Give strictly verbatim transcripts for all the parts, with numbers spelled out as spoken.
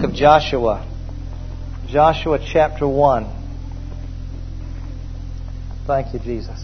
of Joshua. Joshua chapter one. Thank you, Jesus.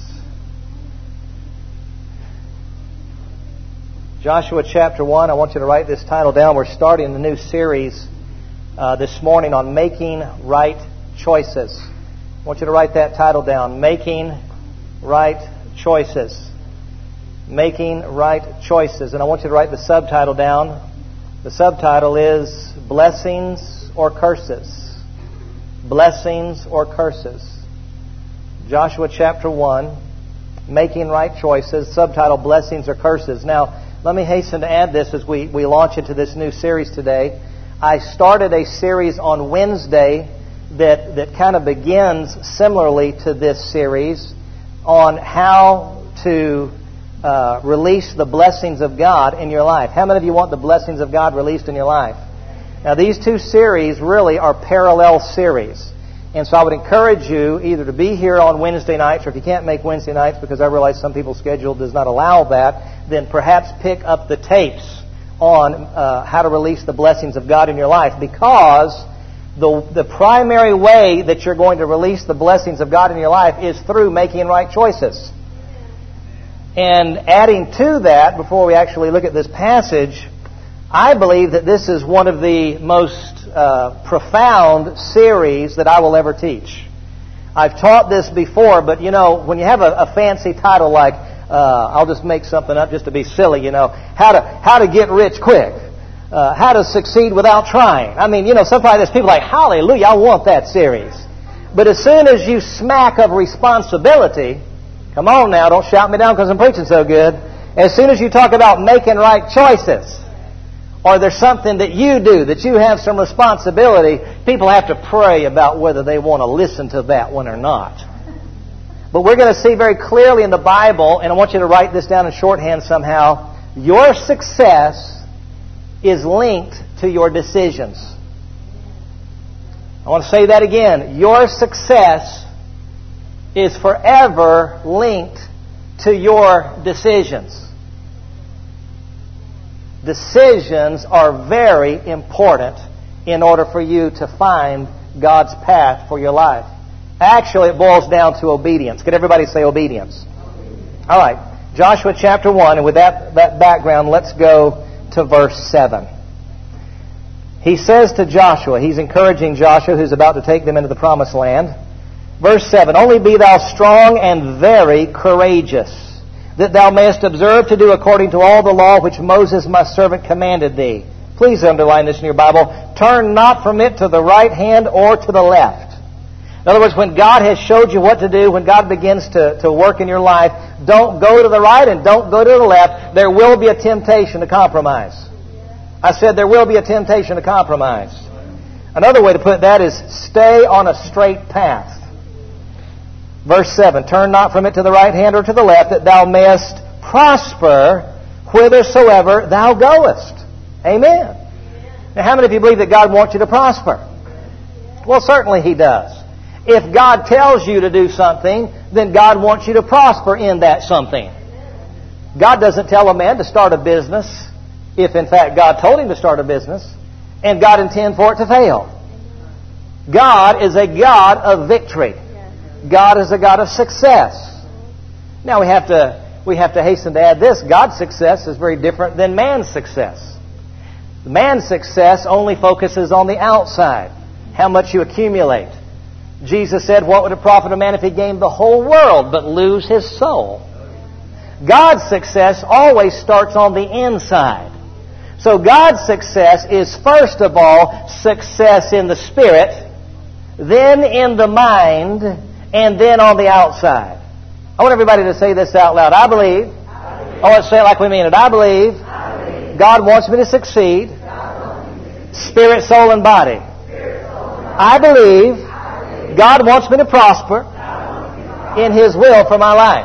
Joshua chapter one. I want you to write this title down. We're starting the new series uh, this morning on making right choices. I want you to write that title down. Making right choices. Making right choices. And I want you to write the subtitle down. The subtitle is Blessings or Curses. Blessings or Curses. Joshua chapter one, Making Right Choices. Subtitle, Blessings or Curses. Now, let me hasten to add this as we, we launch into this new series today. I started a series on Wednesday that, that kind of begins similarly to this series on how to Uh, release the blessings of God in your life. How many of you want the blessings of God released in your life? Now, these two series really are parallel series. And so I would encourage you either to be here on Wednesday nights, or if you can't make Wednesday nights, because I realize some people's schedule does not allow that, then perhaps pick up the tapes on uh, how to release the blessings of God in your life. Because the, the primary way that you're going to release the blessings of God in your life is through making right choices. And adding to that, before we actually look at this passage, I believe that this is one of the most uh, profound series that I will ever teach. I've taught this before, but you know, when you have a, a fancy title like, uh, I'll just make something up just to be silly, you know, how to how to get rich quick, uh, how to succeed without trying. I mean, you know, sometimes there's people like, hallelujah, I want that series. But as soon as you smack of responsibility, come on now, don't shout me down because I'm preaching so good. As soon as you talk about making right choices, or there's something that you do, that you have some responsibility, people have to pray about whether they want to listen to that one or not. But we're going to see very clearly in the Bible, and I want you to write this down in shorthand somehow, your success is linked to your decisions. I want to say that again. Your success is forever linked to your decisions. Decisions are very important in order for you to find God's path for your life. Actually, it boils down to obedience. Could everybody say obedience? All right. Joshua chapter one, and with that, that background, let's go to verse seven. He says to Joshua, he's encouraging Joshua, who's about to take them into the promised land. Verse seven, Only be thou strong and very courageous, that thou mayest observe to do according to all the law which Moses my servant commanded thee. Please underline this in your Bible. Turn not from it to the right hand or to the left. In other words, when God has showed you what to do, when God begins to, to work in your life, don't go to the right and don't go to the left. There will be a temptation to compromise. I said there will be a temptation to compromise. Another way to put that is stay on a straight path. Verse seven, Turn not from it to the right hand or to the left, that thou mayest prosper whithersoever thou goest. Amen. Now, how many of you believe that God wants you to prosper? Well, certainly He does. If God tells you to do something, then God wants you to prosper in that something. God doesn't tell a man to start a business if, in fact, God told him to start a business, and God intends for it to fail. God is a God of victory. God is a God of success. Now we have to we have to hasten to add this. God's success is very different than man's success. Man's success only focuses on the outside, how much you accumulate. Jesus said, what would it profit a man if he gained the whole world but lose his soul? God's success always starts on the inside. So God's success is first of all success in the spirit, then in the mind, and then on the outside. I want everybody to say this out loud. I believe. I, believe. I want to say it like we mean it. I believe, I believe. God wants me to succeed. Spirit, soul, and body. Spirit, soul, and body. I, believe I believe God wants me to prosper, me to prosper in His will for my life.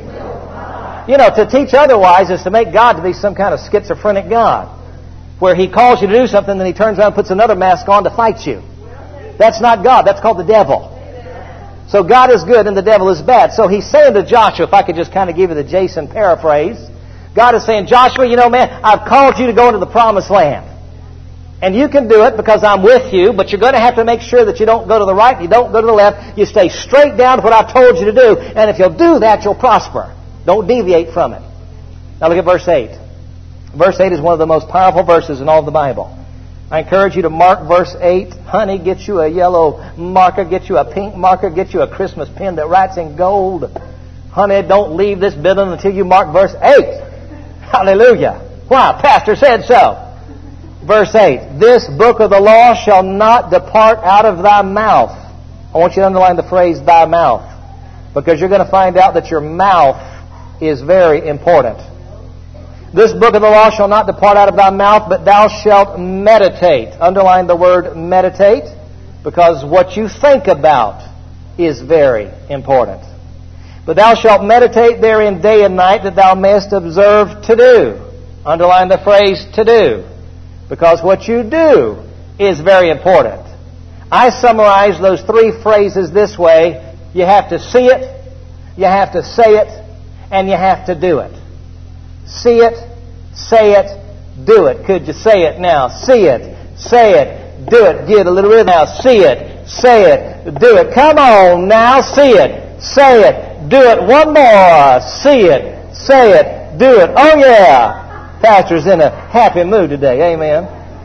You know, to teach otherwise is to make God to be some kind of schizophrenic God, where He calls you to do something, then He turns around and puts another mask on to fight you. That's not God. That's called the devil. So God is good and the devil is bad. So He's saying to Joshua, if I could just kind of give you the Jason paraphrase, God is saying, Joshua, you know, man, I've called you to go into the promised land. And you can do it because I'm with you, but you're going to have to make sure that you don't go to the right, you don't go to the left. You stay straight down to what I've told you to do. And if you'll do that, you'll prosper. Don't deviate from it. Now look at verse eight. Verse eight is one of the most powerful verses in all of the Bible. I encourage you to mark verse eight. Honey, get you a yellow marker, get you a pink marker, get you a Christmas pen that writes in gold. Honey, don't leave this building until you mark verse eight. Hallelujah. Why? Pastor said so. Verse eight, this book of the law shall not depart out of thy mouth. I want you to underline the phrase, thy mouth, because you're going to find out that your mouth is very important. This book of the law shall not depart out of thy mouth, but thou shalt meditate. Underline the word meditate, because what you think about is very important. But thou shalt meditate therein day and night, that thou mayest observe to do. Underline the phrase to do, because what you do is very important. I summarize those three phrases this way. You have to see it, you have to say it, and you have to do it. See it, say it, do it. Could you say it now? See it, say it, do it. Get a little rhythm now. See it, say it, do it. Come on now. See it, say it, do it. One more. See it, say it, do it. Oh yeah. Pastor's in a happy mood today. Amen.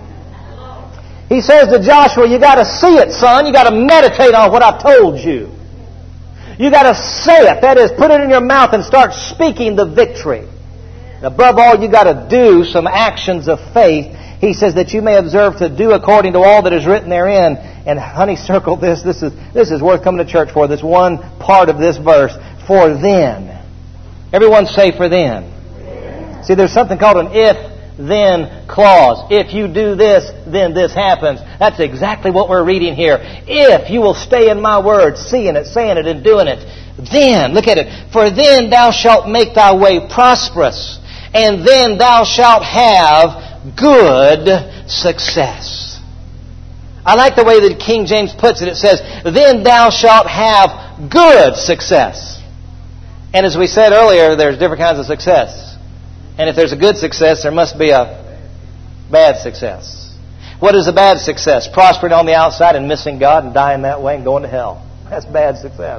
He says to Joshua, you got to see it, son. You got to meditate on what I've told you. You got to say it. That is, put it in your mouth and start speaking the victory. And above all, you got to do some actions of faith. He says that you may observe to do according to all that is written therein. And honey, circle this. This is this is worth coming to church for. This one part of this verse. For then. Everyone say for then. See, there's something called an if-then clause. If you do this, then this happens. That's exactly what we're reading here. If you will stay in my word, seeing it, saying it, and doing it, then, look at it, for then thou shalt make thy way prosperous, and then thou shalt have good success. I like the way that King James puts it. It says, then thou shalt have good success. And as we said earlier, there's different kinds of success. And if there's a good success, there must be a bad success. What is a bad success? Prospering on the outside and missing God and dying that way and going to hell. That's bad success.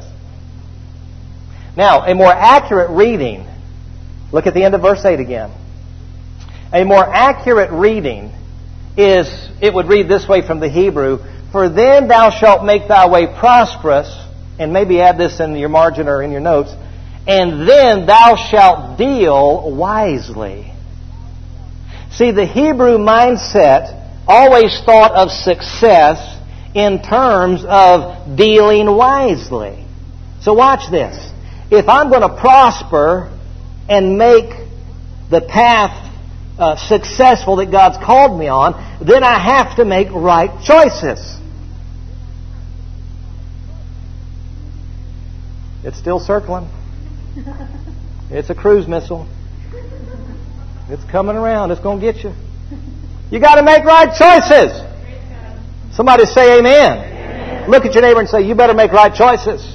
Now, a more accurate reading, look at the end of verse eight again. A more accurate reading is, it would read this way from the Hebrew, for then thou shalt make thy way prosperous, and maybe add this in your margin or in your notes, and then thou shalt deal wisely. See, the Hebrew mindset always thought of success in terms of dealing wisely. So watch this. If I'm going to prosper and make the path uh, successful that God's called me on, then I have to make right choices. It's still circling. It's a cruise missile. It's coming around. It's going to get you. You got to make right choices. Somebody say amen. Amen. Look at your neighbor and say, you better make right choices.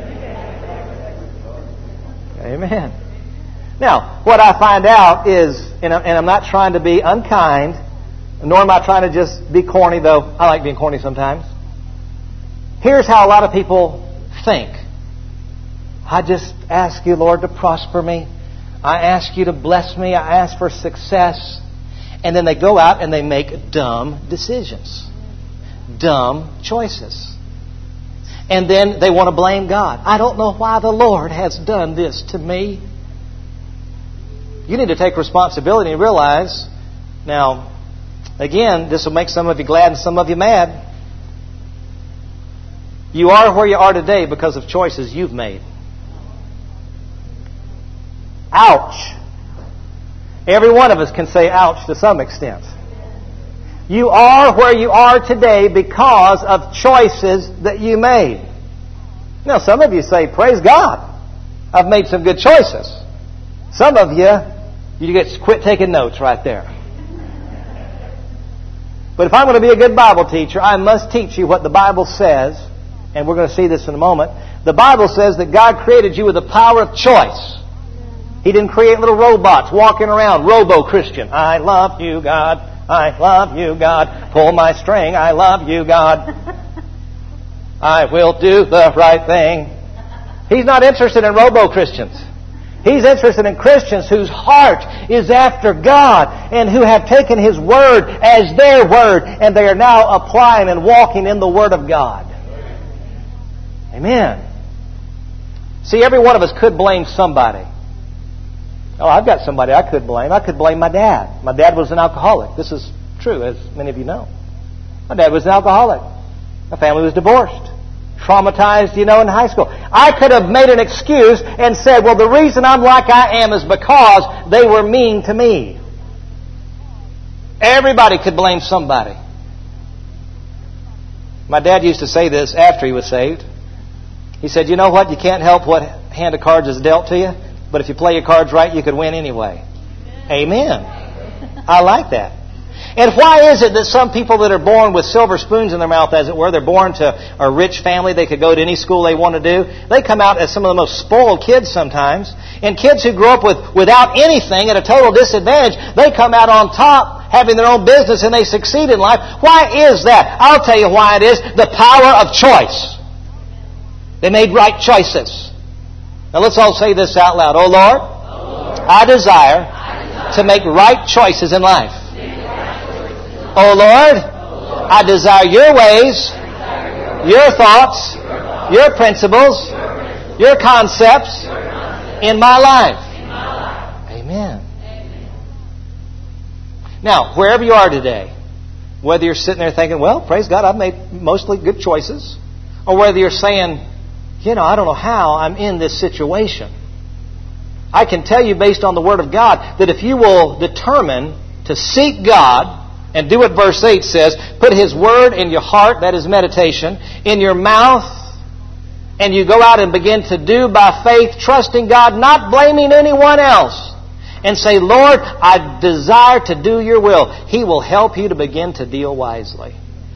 Amen. Now, what I find out is, and I'm not trying to be unkind, nor am I trying to just be corny, though I like being corny sometimes. Here's how a lot of people think. I just ask you, Lord, to prosper me. I ask you to bless me. I ask for success. And then they go out and they make dumb decisions. Dumb choices. And then they want to blame God. I don't know why the Lord has done this to me. You need to take responsibility and realize, now, again, this will make some of you glad and some of you mad. You are where you are today because of choices you've made. Ouch. Every one of us can say ouch to some extent. You are where you are today because of choices that you made. Now, some of you say, praise God, I've made some good choices. Some of you, you get quit taking notes right there. But if I'm going to be a good Bible teacher, I must teach you what the Bible says, and we're going to see this in a moment. The Bible says that God created you with the power of choice. He didn't create little robots walking around, robo-Christian. I love you, God. I love you, God. Pull my string. I love you, God. I will do the right thing. He's not interested in robo-Christians. He's interested in Christians whose heart is after God and who have taken His Word as their Word, and they are now applying and walking in the Word of God. Amen. See, every one of us could blame somebody. Oh, I've got somebody I could blame. I could blame my dad. My dad was an alcoholic. This is true, as many of you know. My dad was an alcoholic. My family was divorced. Traumatized, you know, in high school. I could have made an excuse and said, well, the reason I'm like I am is because they were mean to me. Everybody could blame somebody. My dad used to say this after he was saved. He said, you know what? You can't help what hand of cards is dealt to you, but if you play your cards right, you could win anyway. Amen. I like that. And why is it that some people that are born with silver spoons in their mouth, as it were, they're born to a rich family, they could go to any school they want to do, they come out as some of the most spoiled kids sometimes. And kids who grow up with without anything at a total disadvantage, they come out on top having their own business and they succeed in life. Why is that? I'll tell you why it is. The power of choice. They made right choices. Now let's all say this out loud. Oh Lord, oh Lord I, desire I desire to make right choices in life. Oh Lord, I desire your ways, your thoughts, your principles, your concepts in my life. Amen. Now, wherever you are today, whether you're sitting there thinking, well, praise God, I've made mostly good choices, or whether you're saying, you know, I don't know how I'm in this situation. I can tell you based on the Word of God that if you will determine to seek God, and do what verse eight says, put His Word in your heart, that is meditation, in your mouth, and you go out and begin to do by faith, trusting God, not blaming anyone else, and say, Lord, I desire to do your will. He will help you to begin to deal wisely.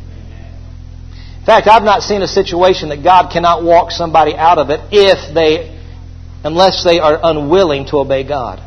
In fact, I've not seen a situation that God cannot walk somebody out of it if they, unless they are unwilling to obey God.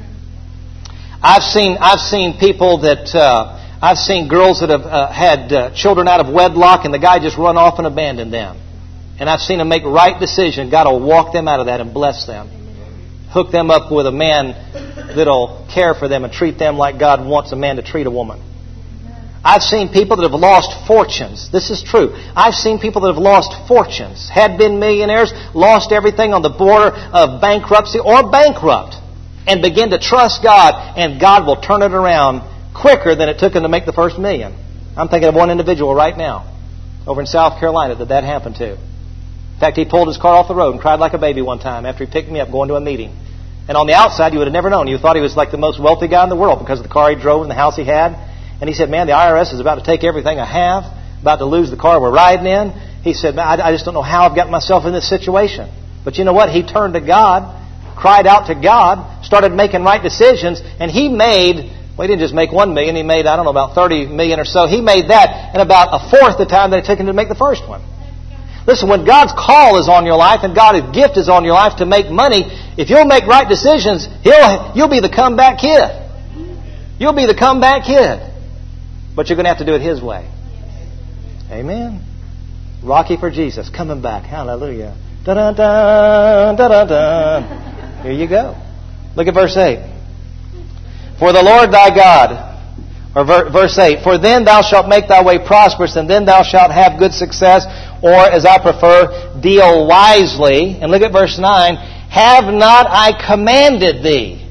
I've seen, I've seen people that... Uh, I've seen girls that have uh, had uh, children out of wedlock and the guy just run off and abandoned them. And I've seen them make right decision. God will walk them out of that and bless them. Hook them up with a man that'll care for them and treat them like God wants a man to treat a woman. I've seen people that have lost fortunes. This is true. I've seen people that have lost fortunes, had been millionaires, lost everything on the border of bankruptcy or bankrupt, and begin to trust God, and God will turn it around quicker than it took him to make the first million. I'm thinking of one individual right now over in South Carolina that that happened to. In fact, he pulled his car off the road and cried like a baby one time after he picked me up going to a meeting. And on the outside, you would have never known. You thought he was like the most wealthy guy in the world because of the car he drove and the house he had. And he said, man, the I R S is about to take everything I have, about to lose the car we're riding in. He said, man, I, I just don't know how I've got myself in this situation. But you know what? He turned to God, cried out to God, started making right decisions, and he made... Well, he didn't just make one million. He made, I don't know, about thirty million or so. He made that in about a fourth the time that it took him to make the first one. Listen, when God's call is on your life and God's gift is on your life to make money, if you'll make right decisions, He'll you'll be the comeback kid. You'll be the comeback kid. But you're going to have to do it His way. Amen. Rocky for Jesus, coming back. Hallelujah. Da-da-da, da-da-da. Here you go. Look at verse eight. For the Lord thy God, or verse eight, for then thou shalt make thy way prosperous, and then thou shalt have good success, or as I prefer, deal wisely. And look at verse nine, have not I commanded thee?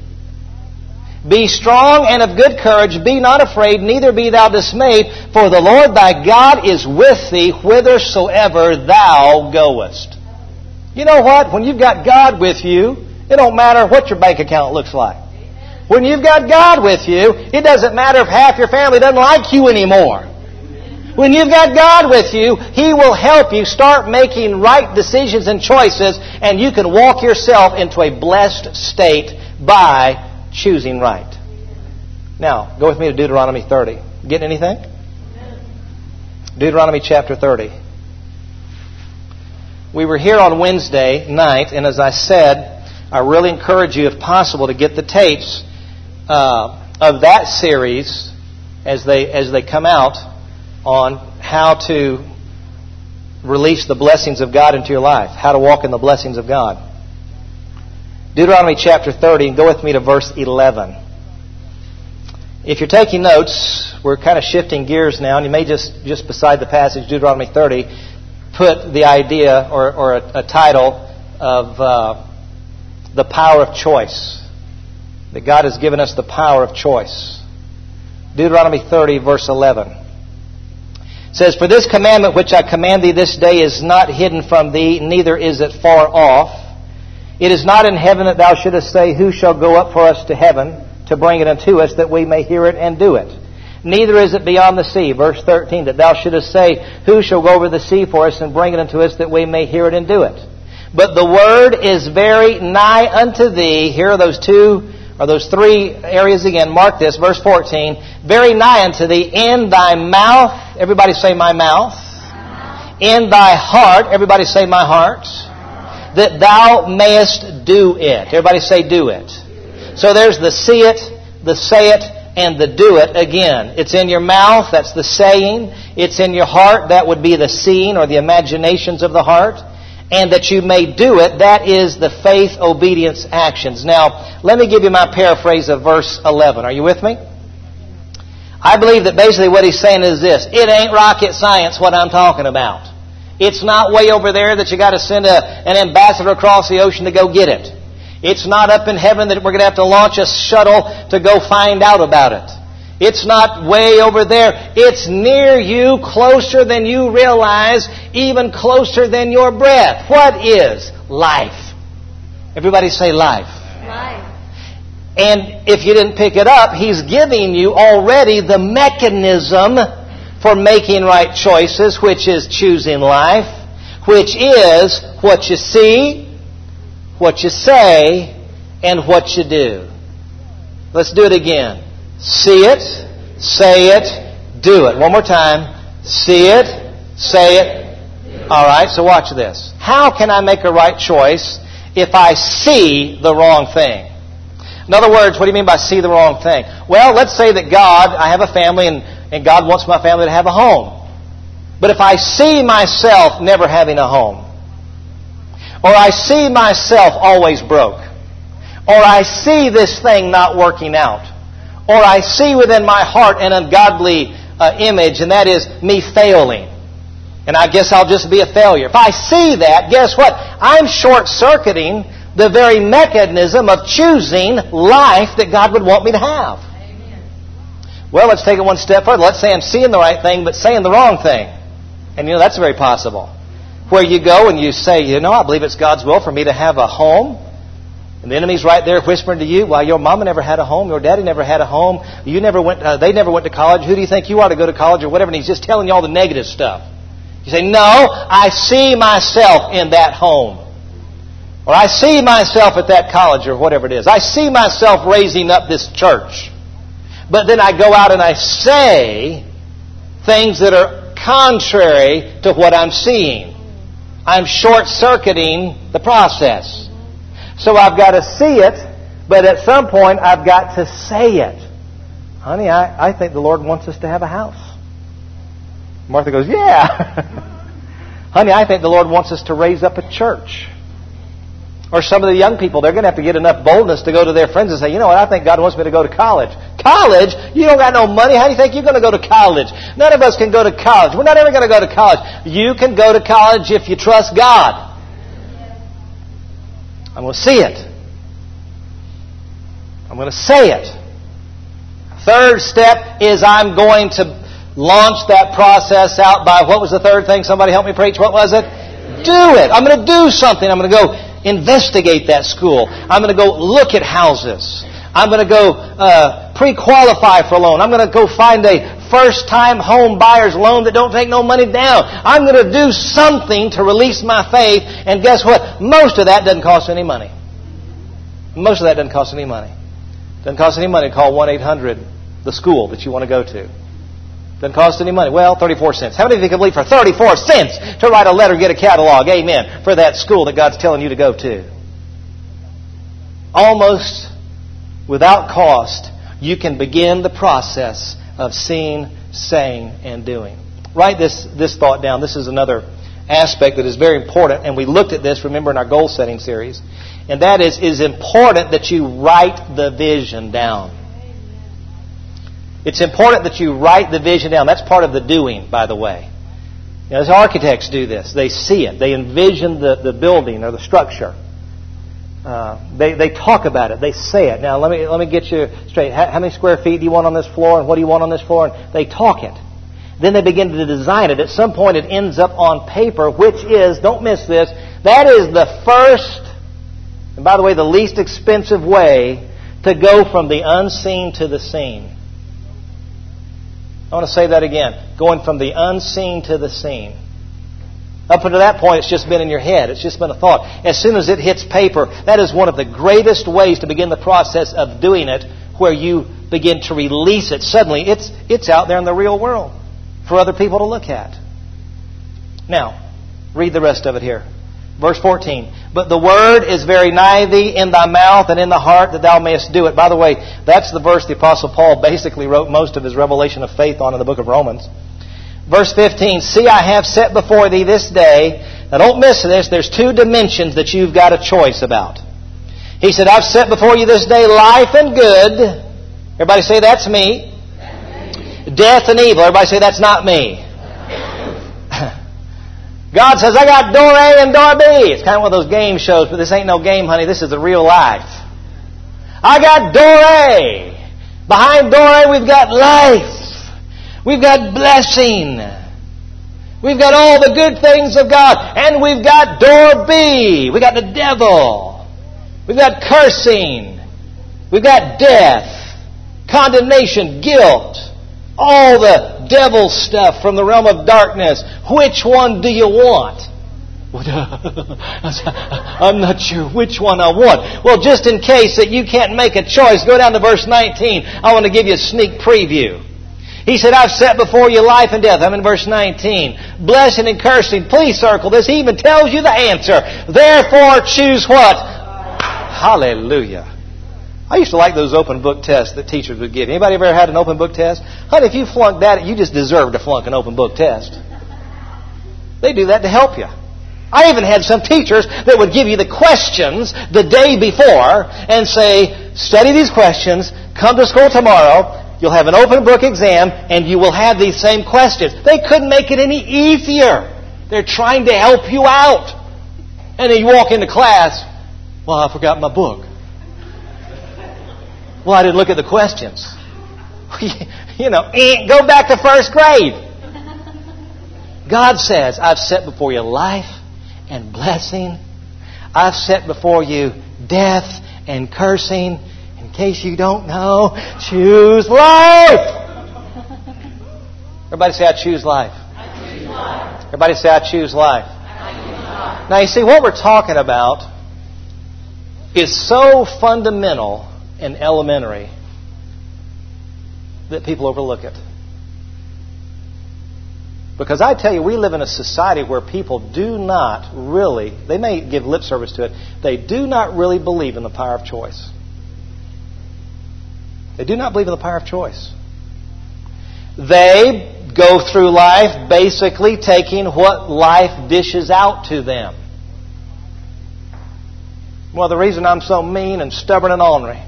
Be strong and of good courage, be not afraid, neither be thou dismayed, for the Lord thy God is with thee whithersoever thou goest. You know what? When you've got God with you, it don't matter what your bank account looks like. When you've got God with you, it doesn't matter if half your family doesn't like you anymore. When you've got God with you, He will help you start making right decisions and choices, and you can walk yourself into a blessed state by choosing right. Now, go with me to Deuteronomy thirty. Getting anything? Deuteronomy chapter thirty. We were here on Wednesday night, and as I said, I really encourage you, if possible, to get the tapes Uh, of that series as they as they come out on how to release the blessings of God into your life, how to walk in the blessings of God. Deuteronomy chapter thirty, and go with me to verse eleven. If you're taking notes, we're kind of shifting gears now, and you may just, just beside the passage, Deuteronomy thirty, put the idea or, or a, a title of uh, the power of choice. That God has given us the power of choice. Deuteronomy thirty, verse eleven. It says, "For this commandment which I command thee this day is not hidden from thee, neither is it far off. It is not in heaven that thou shouldest say, Who shall go up for us to heaven to bring it unto us, that we may hear it and do it? Neither is it beyond the sea," verse thirteen, "that thou shouldest say, Who shall go over the sea for us and bring it unto us, that we may hear it and do it? But the word is very nigh unto thee." Here are those two, or those three areas again. Mark this, verse fourteen. "Very nigh unto thee, in thy mouth." Everybody say, "My mouth." "In thy heart." Everybody say, "My heart." "That thou mayest do it." Everybody say, "Do it." So there's the see it, the say it, and the do it again. It's in your mouth, that's the saying. It's in your heart, that would be the seeing or the imaginations of the heart. And that you may do it, that is the faith, obedience, actions. Now, let me give you my paraphrase of verse eleven. Are you with me? I believe that basically what he's saying is this: it ain't rocket science what I'm talking about. It's not way over there that you got to send a, an ambassador across the ocean to go get it. It's not up in heaven that we're going to have to launch a shuttle to go find out about it. It's not way over there. It's near you, closer than you realize, even closer than your breath. What is life? Everybody say life. Life. And if you didn't pick it up, he's giving you already the mechanism for making right choices, which is choosing life, which is what you see, what you say, and what you do. Let's do it again. See it, say it, do it. One more time. See it, say it. All right, so watch this. How can I make a right choice if I see the wrong thing? In other words, what do you mean by see the wrong thing? Well, let's say that God, I have a family, and, and God wants my family to have a home. But if I see myself never having a home, or I see myself always broke, or I see this thing not working out, or I see within my heart an ungodly uh, image, and that is me failing, and I guess I'll just be a failure. If I see that, guess what? I'm short-circuiting the very mechanism of choosing life that God would want me to have. Amen. Well, let's take it one step further. Let's say I'm seeing the right thing, but saying the wrong thing. And you know, that's very possible. Where you go and you say, you know, I believe it's God's will for me to have a home. And the enemy's right there whispering to you, well, your mama never had a home, your daddy never had a home, you never went, uh, they never went to college, who do you think you are to go to college or whatever? And he's just telling you all the negative stuff. You say, no, I see myself in that home. Or I see myself at that college or whatever it is. I see myself raising up this church. But then I go out and I say things that are contrary to what I'm seeing. I'm short-circuiting the process. So I've got to see it, but at some point I've got to say it. Honey, I, I think the Lord wants us to have a house. Martha goes, yeah. Honey, I think the Lord wants us to raise up a church. Or some of the young people, they're going to have to get enough boldness to go to their friends and say, you know what, I think God wants me to go to college. College? You don't got no money. How do you think you're going to go to college? None of us can go to college. We're not ever going to go to college. You can go to college if you trust God. I'm going to see it. I'm going to say it. Third step is I'm going to launch that process out by, what was the third thing? Somebody help me preach. What was it? Do it. I'm going to do something. I'm going to go investigate that school. I'm going to go look at houses. I'm going to go uh, pre-qualify for a loan. I'm going to go find a first-time home buyer's loan that don't take no money down. I'm going to do something to release my faith. And guess what? Most of that doesn't cost any money. Most of that doesn't cost any money. Doesn't cost any money to call one eight hundred the school that you want to go to. Doesn't cost any money. Well, thirty-four cents. How many of you can believe for thirty-four cents to write a letter, get a catalog, amen, for that school that God's telling you to go to? Almost without cost, you can begin the process of seeing, saying, and doing. Write this, this thought down. This is another aspect that is very important. And we looked at this, remember, in our goal setting series. And that is, it is important that you write the vision down. It's important that you write the vision down. That's part of the doing, by the way. You know, as architects do this, they see it. They envision the, the building or the structure. Uh, they they talk about it. They say it. Now let me let me get you straight. How, how many square feet do you want on this floor, and what do you want on this floor? And they talk it. Then they begin to design it. At some point, it ends up on paper, which is, don't miss this, that is the first, and by the way, the least expensive way to go from the unseen to the seen. I want to say that again. Going from the unseen to the seen. Up until that point, it's just been in your head. It's just been a thought. As soon as it hits paper, that is one of the greatest ways to begin the process of doing it, where you begin to release it. Suddenly, it's it's out there in the real world for other people to look at. Now, read the rest of it here. Verse fourteen. But the word is very nigh thee, in thy mouth and in the heart, that thou mayest do it. By the way, that's the verse the Apostle Paul basically wrote most of his revelation of faith on in the book of Romans. Verse fifteen, see, I have set before thee this day. Now don't miss this. There's two dimensions that you've got a choice about. He said, I've set before you this day life and good. Everybody say, that's me. Death and evil. Everybody say, that's not me. God says, I got door A and door B. It's kind of one of those game shows, but this ain't no game, honey. This is the real life. I got door A. Behind door A, we've got life. We've got blessing. We've got all the good things of God. And we've got door B. We've got the devil. We've got cursing. We've got death, condemnation, guilt. All the devil stuff from the realm of darkness. Which one do you want? I'm not sure which one I want. Well, just in case that you can't make a choice, go down to verse nineteen. I want to give you a sneak preview. He said, I've set before you life and death. I'm in verse nineteen. Blessing and cursing. Please circle this. He even tells you the answer. Therefore, choose what? Hallelujah. I used to like those open book tests that teachers would give. Anybody ever had an open book test? Honey, if you flunked that, you just deserve to flunk an open book test. They do that to help you. I even had some teachers that would give you the questions the day before and say, study these questions, come to school tomorrow, you'll have an open book exam, and you will have these same questions. They couldn't make it any easier. They're trying to help you out. And then you walk into class, well, I forgot my book. Well, I didn't look at the questions. You know, go back to first grade. God says, I've set before you life and blessing. I've set before you death and cursing. In case you don't know, choose life. Everybody say, I choose life. I choose life. Everybody say, I choose life. I choose life. Now, you see, what we're talking about is so fundamental and elementary that people overlook it. Because I tell you, we live in a society where people do not really, they may give lip service to it, they do not really believe in the power of choice. They do not believe in the power of choice. They go through life basically taking what life dishes out to them. Well, the reason I'm so mean and stubborn and ornery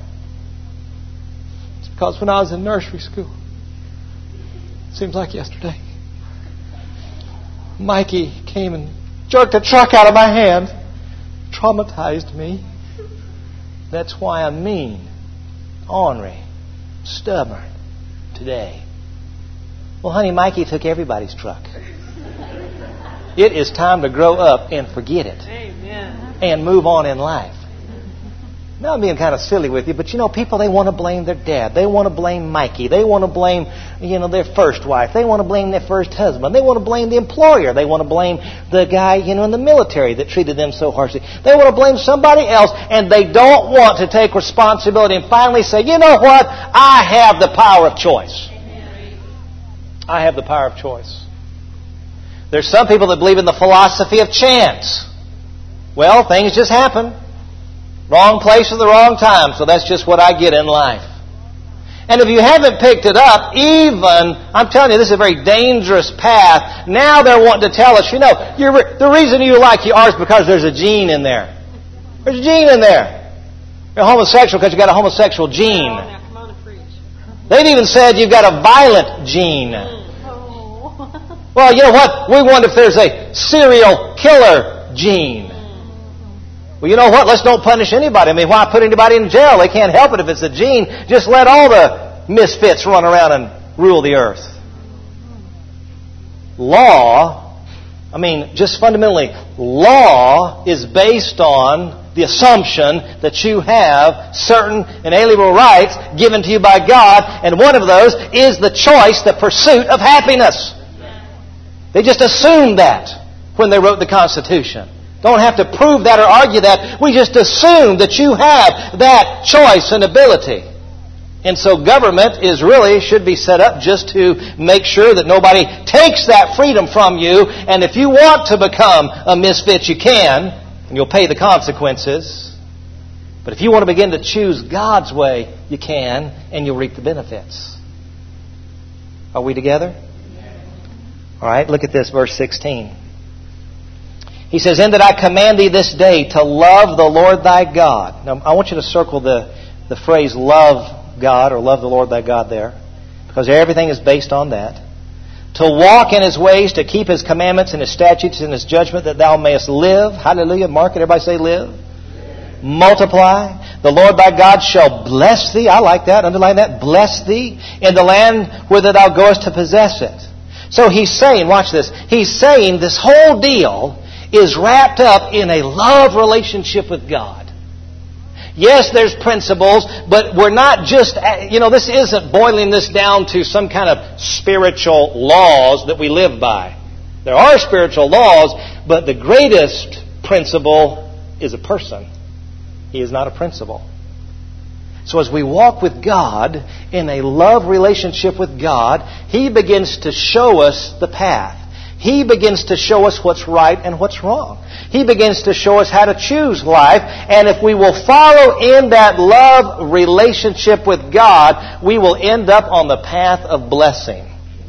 is because when I was in nursery school, it seems like yesterday, Mikey came and jerked a truck out of my hand, traumatized me. That's why I'm mean, ornery, stubborn today. Well, honey, Mikey took everybody's truck. It is time to grow up and forget it. Amen. And move on in life. Now I'm being kind of silly with you, but you know, people, they want to blame their dad. They want to blame Mikey. They want to blame, you know, their first wife. They want to blame their first husband. They want to blame the employer. They want to blame the guy, you know, in the military that treated them so harshly. They want to blame somebody else, and they don't want to take responsibility and finally say, you know what? I have the power of choice. I have the power of choice. There's some people that believe in the philosophy of chance. Well, things just happen. Wrong place at the wrong time, so that's just what I get in life. And if you haven't picked it up, even, I'm telling you, this is a very dangerous path. Now they're wanting to tell us, you know, you're, the reason you like you are is because there's a gene in there. There's a gene in there. You're homosexual because you got a homosexual gene. They've even said you've got a violent gene. Well, you know what? We wonder if there's a serial killer gene. Well, you know what? Let's don't punish anybody. I mean, why put anybody in jail? They can't help it if it's a gene. Just let all the misfits run around and rule the earth. Law, I mean, just fundamentally, law is based on the assumption that you have certain inalienable rights given to you by God, and one of those is the choice, the pursuit of happiness. They just assumed that when they wrote the Constitution. Don't have to prove that or argue that. We just assume that you have that choice and ability. And so government is really, should be set up just to make sure that nobody takes that freedom from you. And if you want to become a misfit, you can. And you'll pay the consequences. But if you want to begin to choose God's way, you can. And you'll reap the benefits. Are we together? All right, look at this, verse sixteen. He says, "In that I command thee this day to love the Lord thy God." Now, I want you to circle the, the phrase love God or love the Lord thy God there, because everything is based on that. "To walk in His ways, to keep His commandments and His statutes and His judgment, that thou mayest live." Hallelujah. Mark it. Everybody say live. Live. "Multiply. The Lord thy God shall bless thee." I like that. Underline that. "Bless thee in the land whither thou goest to possess it." So He's saying, watch this. He's saying this whole deal is wrapped up in a love relationship with God. Yes, there's principles, but we're not just, you know, this isn't boiling this down to some kind of spiritual laws that we live by. There are spiritual laws, but the greatest principle is a person. He is not a principle. So as we walk with God in a love relationship with God, He begins to show us the path. He begins to show us what's right and what's wrong. He begins to show us how to choose life. And if we will follow in that love relationship with God, we will end up on the path of blessing.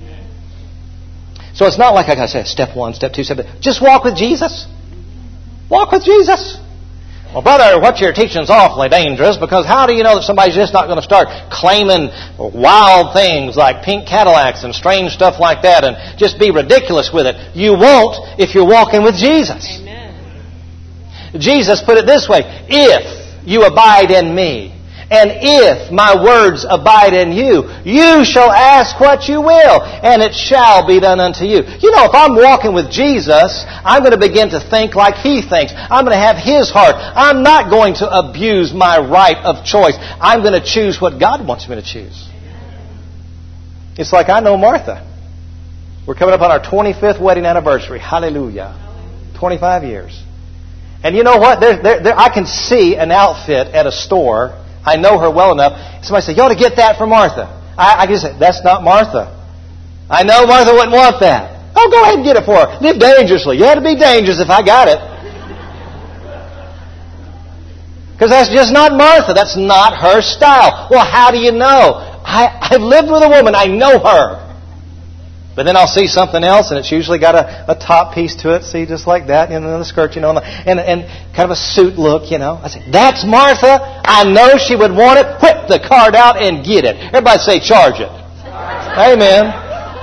So it's not like, like I said, step one, step two, step three. Just walk with Jesus. Walk with Jesus. Well, brother, what you're teaching is awfully dangerous, because how do you know that somebody's just not going to start claiming wild things like pink Cadillacs and strange stuff like that and just be ridiculous with it? You won't if you're walking with Jesus. Amen. Jesus put it this way: "If you abide in me, and if my words abide in you, you shall ask what you will, and it shall be done unto you." You know, if I'm walking with Jesus, I'm going to begin to think like He thinks. I'm going to have His heart. I'm not going to abuse my right of choice. I'm going to choose what God wants me to choose. It's like I know Martha. We're coming up on our twenty-fifth wedding anniversary. Hallelujah. twenty-five years. And you know what? There, there, there, I can see an outfit at a store. I know her well enough. Somebody said, "You ought to get that for Martha." I, I can say, "That's not Martha. I know Martha wouldn't want that." "Oh, go ahead and get it for her. Live dangerously." You had to be dangerous if I got it. Because that's just not Martha. That's not her style. Well, how do you know? I, I've lived with a woman. I know her. But then I'll see something else, and it's usually got a, a top piece to it, see, just like that, and the skirt, you know, and, and kind of a suit look, you know. I say, "That's Martha. I know she would want it. Whip the card out and get it." Everybody say, "Charge it." Amen.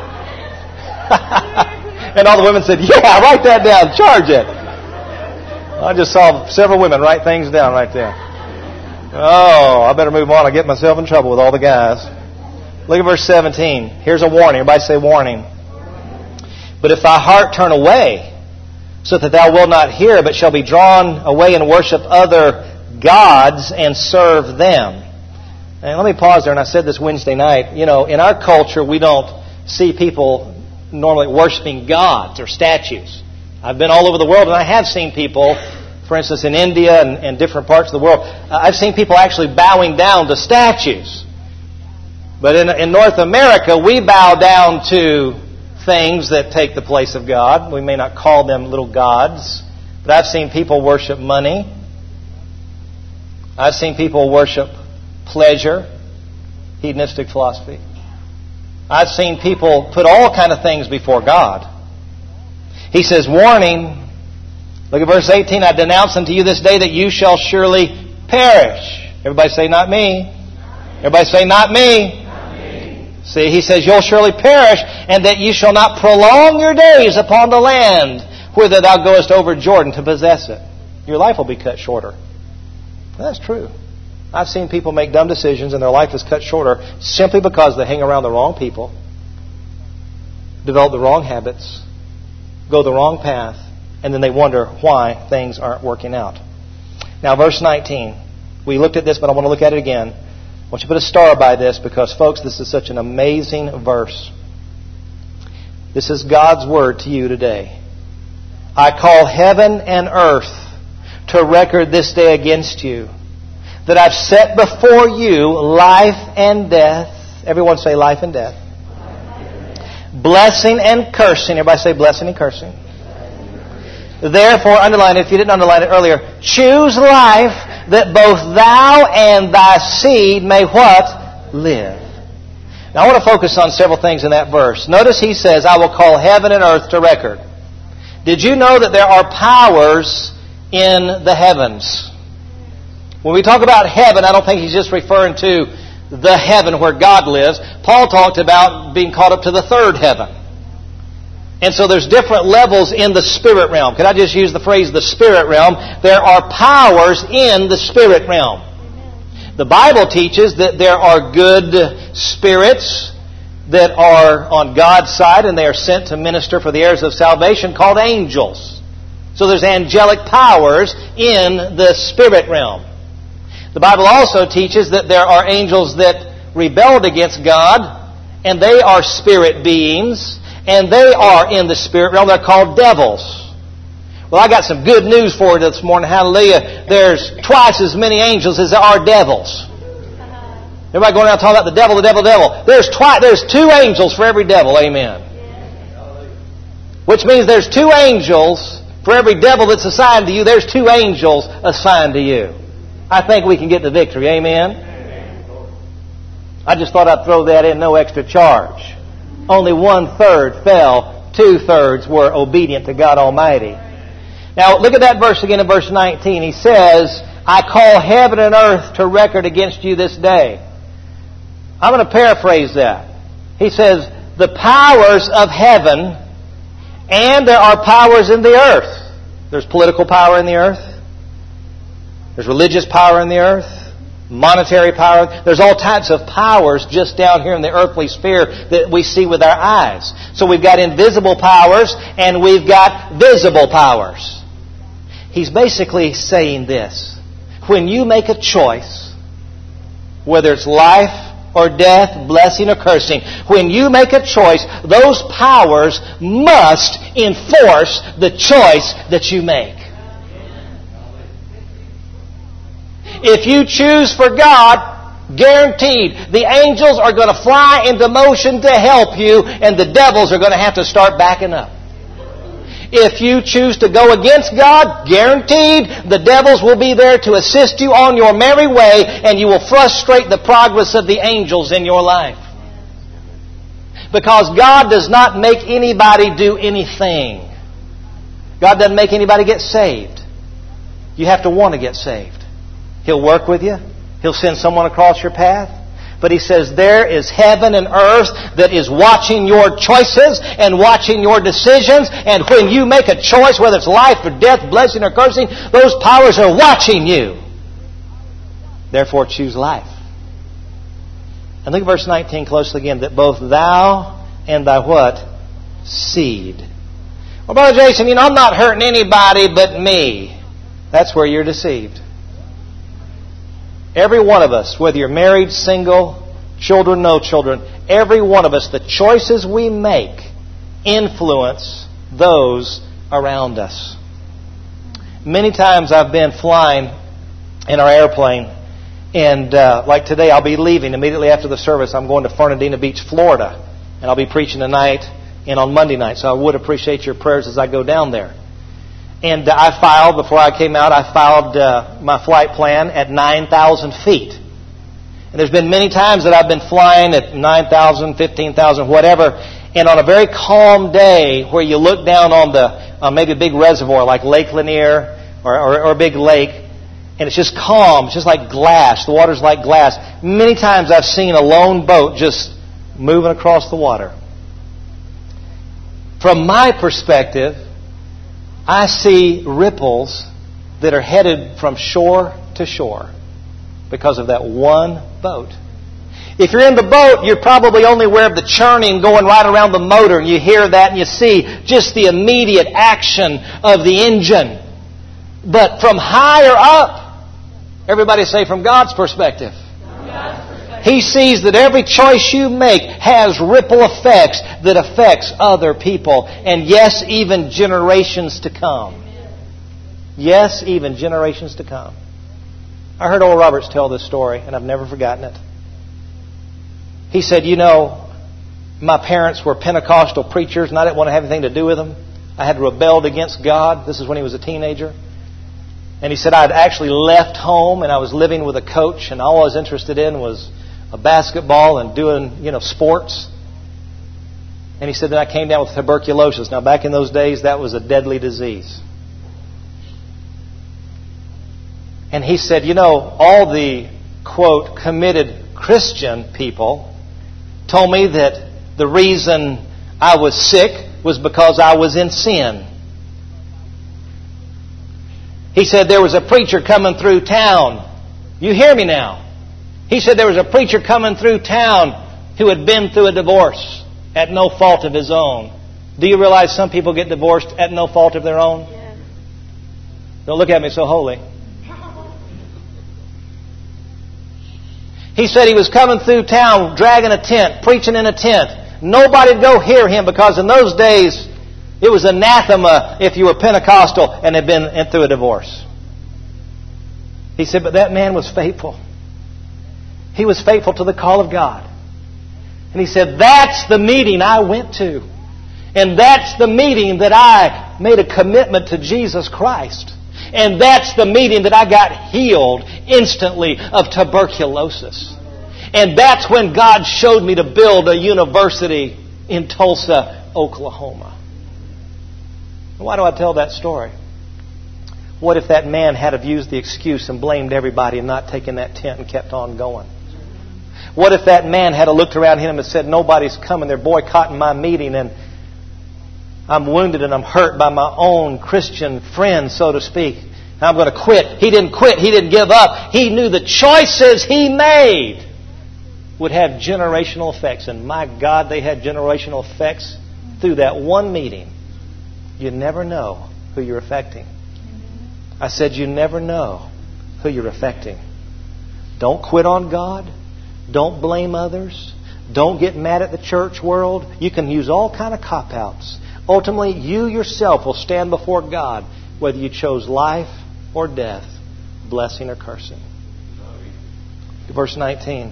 And all the women said, "Yeah, write that down. Charge it." I just saw several women write things down right there. Oh, I better move on. I get myself in trouble with all the guys. Look at verse seventeen. Here's a warning. Everybody say warning. "But if thy heart turn away, so that thou wilt not hear, but shall be drawn away and worship other gods and serve them." And let me pause there. And I said this Wednesday night. You know, in our culture, we don't see people normally worshiping gods or statues. I've been all over the world, and I have seen people, for instance, in India and, and different parts of the world, I've seen people actually bowing down to statues. But in, in North America, we bow down to things that take the place of God. We may not call them little gods. But I've seen people worship money. I've seen people worship pleasure. hedonistic philosophy. I've seen people put all kind of things before God. He says, warning, look at verse eighteen, I denounce unto you this day that you shall surely perish. Everybody say, not me. Everybody say, not me. Not me. See, he says, you'll surely perish, and that you shall not prolong your days upon the land whither thou goest over Jordan to possess it. Your life will be cut shorter. That's true. I've seen people make dumb decisions and their life is cut shorter simply because they hang around the wrong people, develop the wrong habits, go the wrong path, and then they wonder why things aren't working out. Now, verse nineteen. We looked at this, but I want to look at it again. I want you to put a star by this because, folks, this is such an amazing verse. This is God's word to you today. I call heaven and earth to record this day against you, that I've set before you life and death. Everyone say life and death. Blessing and cursing. Everybody say blessing and cursing. Therefore, underline it if you didn't underline it earlier. Choose life that both thou and thy seed may what? Live. Now I want to focus on several things in that verse. Notice he says, I will call heaven and earth to record. Did you know that there are powers in the heavens? When we talk about heaven, I don't think he's just referring to the heaven where God lives. Paul talked about being caught up to the third heaven. And so there's different levels in the spirit realm. Can I just use the phrase the spirit realm? There are powers in the spirit realm. The Bible teaches that there are good spirits that are on God's side and they are sent to minister for the heirs of salvation called angels. So there's angelic powers in the spirit realm. The Bible also teaches that there are angels that rebelled against God, and they are spirit beings, and they are in the spirit realm. They're called devils. Well, I got some good news for you this morning. Hallelujah. There's twice as many angels as there are devils. Everybody going around talking about the devil, the devil, the devil. There's twice, there's two angels for every devil. Amen. Which means there's two angels for every devil that's assigned to you. There's two angels assigned to you. I think we can get the victory. Amen? I just thought I'd throw that in, no extra charge. Only one-third fell. Two-thirds were obedient to God Almighty. Now, look at that verse again in verse nineteen. He says, I call heaven and earth to record against you this day. I'm going to paraphrase that. He says, the powers of heaven, and there are powers in the earth. There's political power in the earth. There's religious power in the earth. Monetary power. There's all types of powers just down here in the earthly sphere that we see with our eyes. So we've got invisible powers and we've got visible powers. He's basically saying this. When you make a choice, whether it's life or death, blessing or cursing, when you make a choice, those powers must enforce the choice that you make. If you choose for God, guaranteed, the angels are going to fly into motion to help you, and the devils are going to have to start backing up. If you choose to go against God, guaranteed, the devils will be there to assist you on your merry way, and you will frustrate the progress of the angels in your life. Because God does not make anybody do anything. God doesn't make anybody get saved. You have to want to get saved. He'll work with you. He'll send someone across your path. But He says there is heaven and earth that is watching your choices and watching your decisions. And when you make a choice, whether it's life or death, blessing or cursing, those powers are watching you. Therefore, choose life. And look at verse nineteen closely again. That both thou and thy what? Seed. Well, Brother Jason, you know, I'm not hurting anybody but me. That's where you're deceived. Every one of us, whether you're married, single, children, no children, every one of us, the choices we make influence those around us. Many times I've been flying in our airplane, and uh, like today I'll be leaving immediately after the service. I'm going to Fernandina Beach, Florida, and I'll be preaching tonight and on Monday night, so I would appreciate your prayers as I go down there. And uh, I filed, before I came out, I filed uh, my flight plan at nine thousand feet. And there's been many times that I've been flying at nine thousand, fifteen thousand, whatever, and on a very calm day where you look down on the uh, maybe a big reservoir like Lake Lanier or, or, or a big lake, and it's just calm. It's just like glass. The water's like glass. Many times I've seen a lone boat just moving across the water. From my perspective, I see ripples that are headed from shore to shore because of that one boat. If you're in the boat, you're probably only aware of the churning going right around the motor, and you hear that and you see just the immediate action of the engine. But from higher up, everybody say from God's perspective, from God's perspective, He sees that every choice you make has ripple effects that affects other people, and yes, even generations to come. Yes, even generations to come. I heard Oral Roberts tell this story, and I've never forgotten it. He said, you know, my parents were Pentecostal preachers, and I didn't want to have anything to do with them. I had rebelled against God. This is when he was a teenager. And he said, I'd actually left home, and I was living with a coach, and all I was interested in was a basketball and doing, you know, sports. And he said that I came down with tuberculosis. Now, back in those days, that was a deadly disease. And he said, you know, all the, quote, committed Christian people told me that the reason I was sick was because I was in sin. He said there was a preacher coming through town. You hear me now? He said there was a preacher coming through town who had been through a divorce at no fault of his own. Do you realize some people get divorced at no fault of their own? Yes. Don't look at me so holy. He said he was coming through town dragging a tent, preaching in a tent. Nobody would go hear him because in those days it was anathema if you were Pentecostal and had been through a divorce. He said, but that man was faithful. He was faithful to the call of God. And he said, that's the meeting I went to. And that's the meeting that I made a commitment to Jesus Christ. And that's the meeting that I got healed instantly of tuberculosis. And that's when God showed me to build a university in Tulsa, Oklahoma. Why do I tell that story? What if that man had have used the excuse and blamed everybody and not taken that tent and kept on going? What if that man had looked around him and said, nobody's coming, they're boycotting my meeting, and I'm wounded and I'm hurt by my own Christian friends, so to speak. I'm going to quit. He didn't quit. He didn't give up. He knew the choices he made would have generational effects. And my God, they had generational effects through that one meeting. You never know who you're affecting. I said you never know who you're affecting. Don't quit on God. Don't blame others. Don't get mad at the church world. You can use all kind of cop-outs. Ultimately, you yourself will stand before God whether you chose life or death, blessing or cursing. Verse nineteen.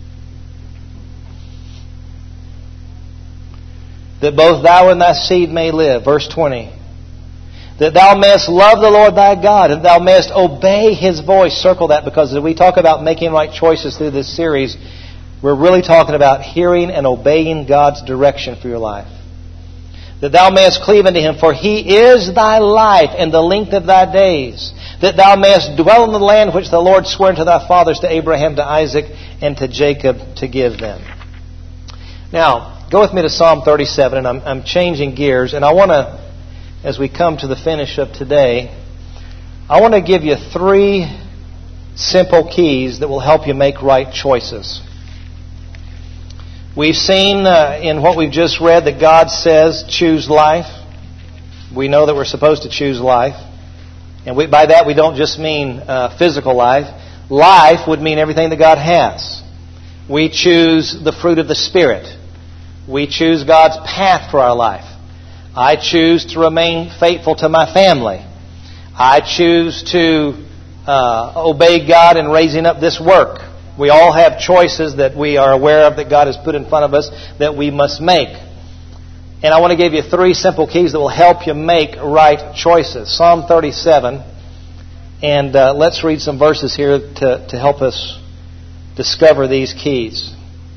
That both thou and thy seed may live. Verse twenty. That thou mayest love the Lord thy God, and thou mayest obey His voice. Circle that, because as we talk about making right choices through this series, we're really talking about hearing and obeying God's direction for your life. That thou mayest cleave unto Him, for He is thy life and the length of thy days. That thou mayest dwell in the land which the Lord sware unto thy fathers, to Abraham, to Isaac, and to Jacob, to give them. Now, go with me to Psalm thirty-seven, and I'm, I'm changing gears, and I want to, as we come to the finish of today, I want to give you three simple keys that will help you make right choices. We've seen uh, in what we've just read that God says, choose life. We know that we're supposed to choose life. And we, by that we don't just mean uh, physical life. Life would mean everything that God has. We choose the fruit of the Spirit. We choose God's path for our life. I choose to remain faithful to my family. I choose to uh, obey God in raising up this work. We all have choices that we are aware of that God has put in front of us that we must make. And I want to give you three simple keys that will help you make right choices. Psalm thirty-seven. And uh, let's read some verses here to, to help us discover these keys.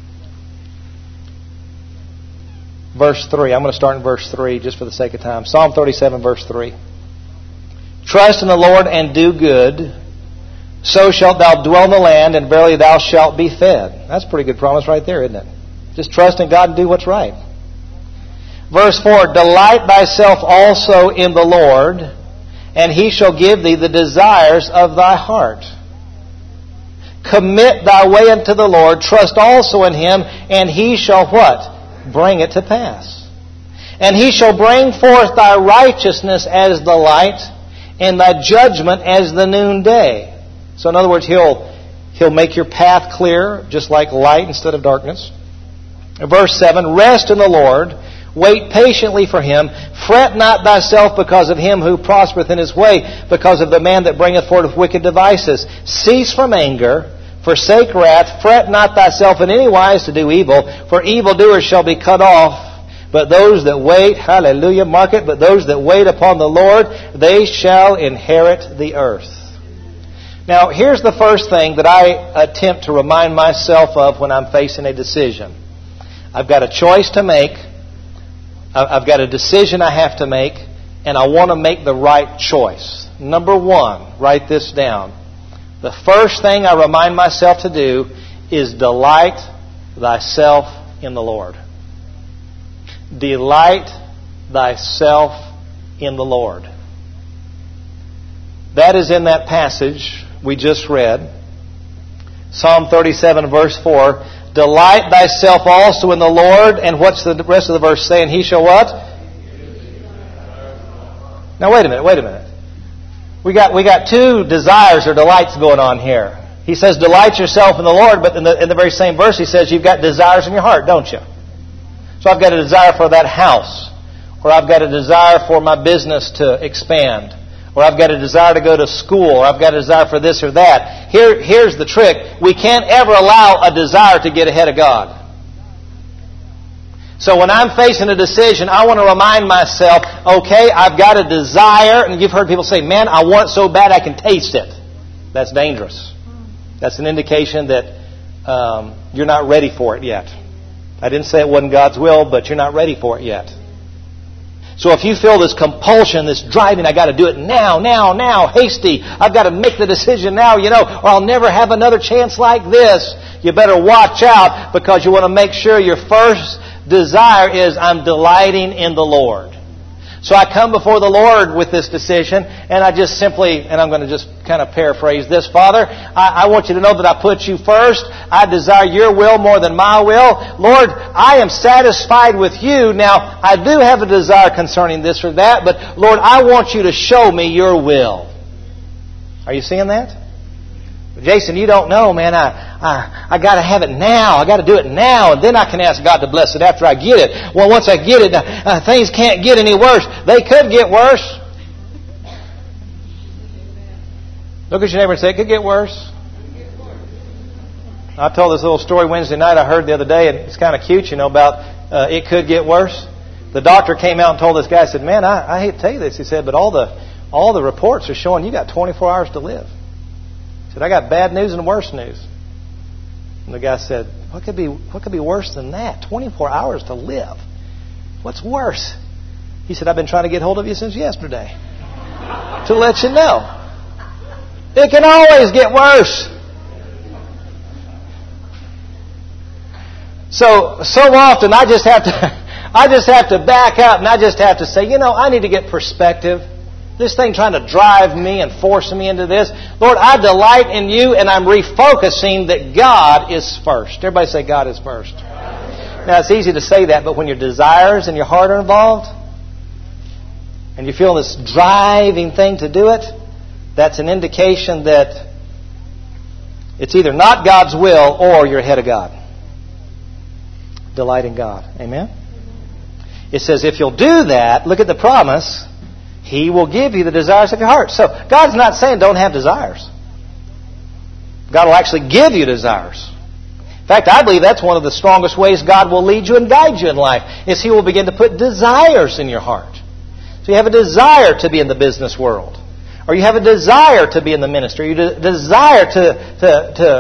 Verse three. I'm going to start in verse three just for the sake of time. Psalm thirty-seven, verse three. Trust in the Lord and do good, so shalt thou dwell in the land, and verily thou shalt be fed. That's a pretty good promise right there, isn't it? Just trust in God and do what's right. Verse four, delight thyself also in the Lord, and He shall give thee the desires of thy heart. Commit thy way unto the Lord, trust also in Him, and He shall what? Bring it to pass. And He shall bring forth thy righteousness as the light, and thy judgment as the noonday. So in other words, He'll, He'll make your path clear, just like light instead of darkness. Verse seven, rest in the Lord, wait patiently for Him, fret not thyself because of him who prospereth in his way, because of the man that bringeth forth wicked devices. Cease from anger, forsake wrath, fret not thyself in any wise to do evil, for evildoers shall be cut off. But those that wait, hallelujah, mark it, but those that wait upon the Lord, they shall inherit the earth. Now, here's the first thing that I attempt to remind myself of when I'm facing a decision. I've got a choice to make. I've got a decision I have to make, and I want to make the right choice. Number one, write this down. The first thing I remind myself to do is delight thyself in the Lord. Delight thyself in the Lord. That is in that passage we just read. Psalm thirty-seven, verse four. Delight thyself also in the Lord. And what's the rest of the verse saying? He shall what? Now wait a minute, wait a minute. We got we got two desires or delights going on here. He says, delight yourself in the Lord, but in the, in the very same verse he says, you've got desires in your heart, don't you? So I've got a desire for that house, or I've got a desire for my business to expand, or I've got a desire to go to school, or I've got a desire for this or that. Here, here's the trick. We can't ever allow a desire to get ahead of God. So when I'm facing a decision, I want to remind myself, okay, I've got a desire, and you've heard people say, man, I want it so bad I can taste it. That's dangerous. That's an indication that um, you're not ready for it yet. I didn't say it wasn't God's will, but you're not ready for it yet. So if you feel this compulsion, this driving, I got to do it now, now, now, hasty, I've got to make the decision now, you know, or I'll never have another chance like this, you better watch out, because you want to make sure your first desire is, I'm delighting in the Lord. So I come before the Lord with this decision, and I just simply, and I'm going to just kind of paraphrase this, Father, I, I want you to know that I put you first. I desire your will more than my will. Lord, I am satisfied with you. Now, I do have a desire concerning this or that, but Lord, I want you to show me your will. Are you seeing that? Jason, you don't know, man. I I, I got to have it now. I got to do it now, and then I can ask God to bless it after I get it. Well, once I get it, uh, things can't get any worse. They could get worse. Look at your neighbor and say, it could get worse. I told this little story Wednesday night I heard the other day, and it's kind of cute, you know, about uh, it could get worse. The doctor came out and told this guy, said, man, I, I hate to tell you this. He said, but all the all the reports are showing you got twenty-four hours to live. He said, I got bad news and worse news. And the guy said, what could be what could be worse than that? twenty-four hours to live. What's worse? He said, I've been trying to get hold of you since yesterday to let you know. It can always get worse. So, so often I just have to, I just have to back up and I just have to say, you know, I need to get perspective. This thing trying to drive me and forcing me into this. Lord, I delight in you, and I'm refocusing that God is first. Everybody say God is first. Now, it's easy to say that, but when your desires and your heart are involved, and you feel this driving thing to do it, that's an indication that it's either not God's will or you're ahead of God. Delight in God. Amen? It says if you'll do that, look at the promise, He will give you the desires of your heart. So God's not saying don't have desires. God will actually give you desires. In fact, I believe that's one of the strongest ways God will lead you and guide you in life, is He will begin to put desires in your heart. So you have a desire to be in the business world. Or you have a desire to be in the ministry. You de- desire to, to, to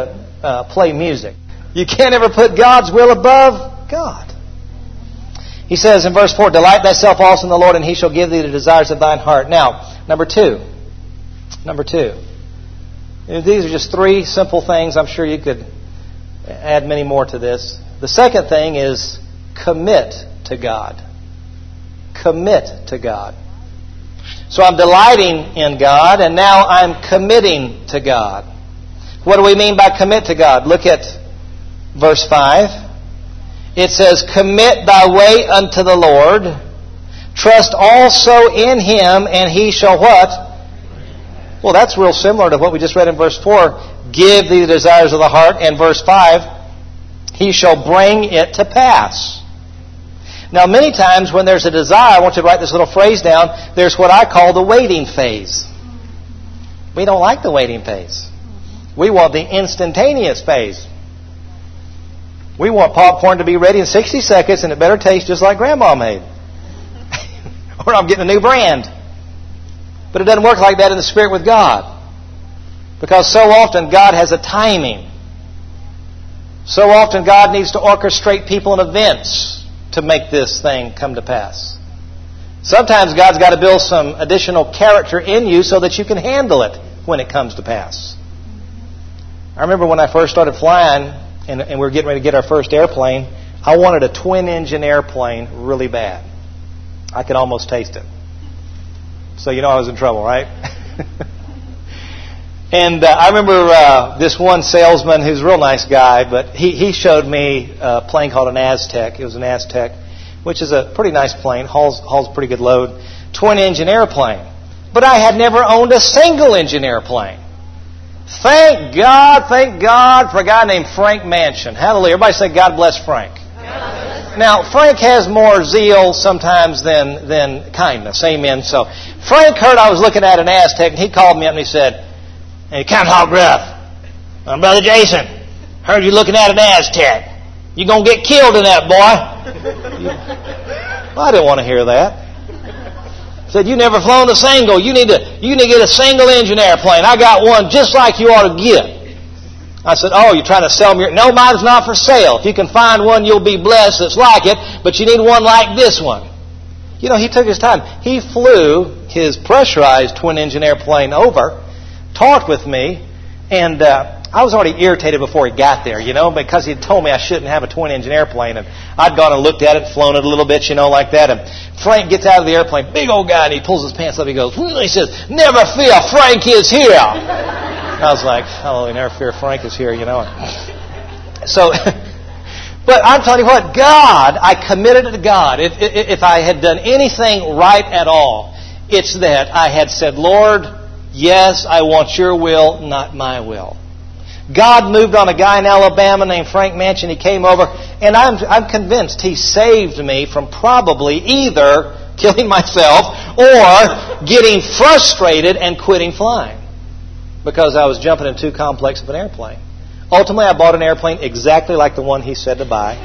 uh, play music. You can't ever put God's will above God. He says in verse four, delight thyself also in the Lord, and He shall give thee the desires of thine heart. Now, number two. Number two. These are just three simple things. I'm sure you could add many more to this. The second thing is commit to God. Commit to God. So I'm delighting in God, and now I'm committing to God. What do we mean by commit to God? Look at verse five. It says, commit thy way unto the Lord. Trust also in Him, and He shall what? Well, that's real similar to what we just read in verse four. Give thee the desires of the heart. And verse five, He shall bring it to pass. Now, many times when there's a desire, I want you to write this little phrase down, there's what I call the waiting phase. We don't like the waiting phase. We want the instantaneous phase. We want popcorn to be ready in sixty seconds, and it better taste just like Grandma made. Or I'm getting a new brand. But it doesn't work like that in the Spirit with God. Because so often God has a timing. So often God needs to orchestrate people and events to make this thing come to pass. Sometimes God's got to build some additional character in you so that you can handle it when it comes to pass. I remember when I first started flying, and, and we were getting ready to get our first airplane, I wanted a twin-engine airplane really bad. I could almost taste it. So you know I was in trouble, right? And uh, I remember uh, this one salesman who's a real nice guy, but he, he showed me a plane called an Aztec. It was an Aztec, which is a pretty nice plane, hauls, hauls a pretty good load, twin-engine airplane. But I had never owned a single-engine airplane. Thank God, thank God for a guy named Frank Manchin. Hallelujah. Everybody say, God bless Frank. God bless. Now, Frank has more zeal sometimes than, than kindness. Amen. So, Frank heard I was looking at an Aztec, and he called me up and he said, and he kind of hot breath, I'm Brother Jason, heard you looking at an Aztec. You're going to get killed in that, boy. Well, I didn't want to hear that. Said, you never flown a single. You need to you need to get a single engine airplane. I got one just like you ought to get. I said, oh, you're trying to sell me? No, mine's not for sale. If you can find one, you'll be blessed that's like it, but you need one like this one. You know, he took his time. He flew his pressurized twin-engine airplane over, talked with me, and uh, I was already irritated before he got there, you know, because he told me I shouldn't have a twin-engine airplane. And I'd gone and looked at it, flown it a little bit, you know, like that. And Frank gets out of the airplane, big old guy, and he pulls his pants up. He goes, he says, never fear, Frank is here. I was like, oh, never fear, Frank is here, you know. So, but I'm telling you what, God, I committed to God. If, if, if I had done anything right at all, it's that I had said, Lord, yes, I want your will, not my will. God moved on a guy in Alabama named Frank Manchin. He came over, and I'm, I'm convinced he saved me from probably either killing myself or getting frustrated and quitting flying because I was jumping in too complex of an airplane. Ultimately, I bought an airplane exactly like the one he said to buy.